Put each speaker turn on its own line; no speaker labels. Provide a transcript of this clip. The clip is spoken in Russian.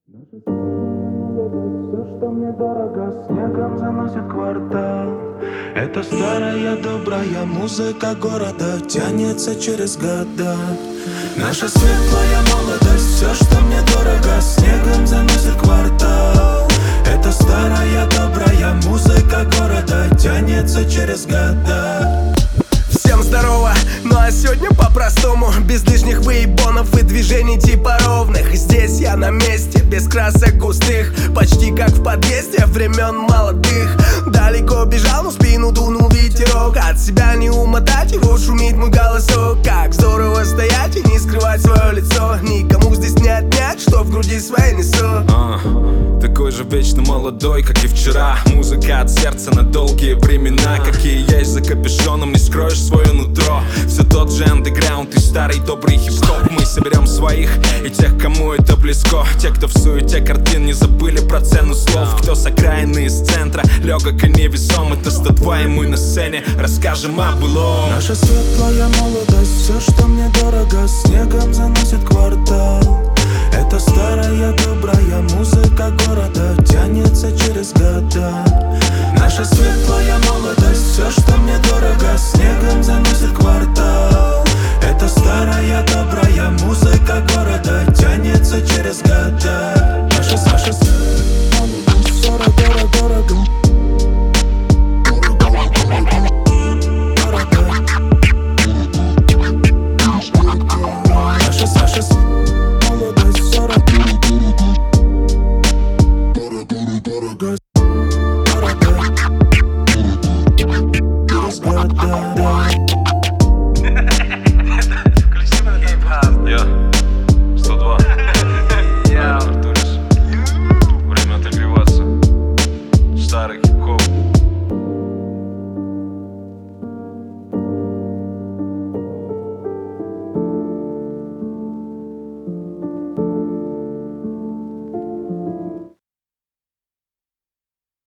Все, что мне дорого, снегом заносит квартал. Это старая добрая музыка города тянется через года. Наша светлая молодость, все, что мне дорого, снегом заносит квартал. Это старая добрая музыка города тянется через года.
Всем здорово, ну а сегодня по-простому, без лишних выебонов и движений типа ровных. Здесь я на месте, без красок густых, почти как в подъезде времен молодых. Далеко бежал, но спину дунул ветерок, от себя не умотать его, шумит мой голосок. Как здорово стоять и не скрывать свое лицо, никому здесь не отнять, что в груди своей несу.
Такой же вечно молодой, как и вчера. Музыка от сердца на долгие времена. Какие есть за капюшоном, не скроешь свое нутро. Все тот же андеграунд и старый добрый хип-хоп. Мы соберем своих и тех, кому это близко. Те, кто в суете картин не забыли про цену слов. Кто с окраины из центра, легок и невесом. Это 102 и мы на сцене расскажем о былом.
Наша светлая молодость, все, что мне дорого, снегом заносит квартал. Это старая добрая музыка города тянется через года. Наша светлая молодость, все, что мне дорого, снегом заносит квартал. Это старая добрая музыка города тянется через года.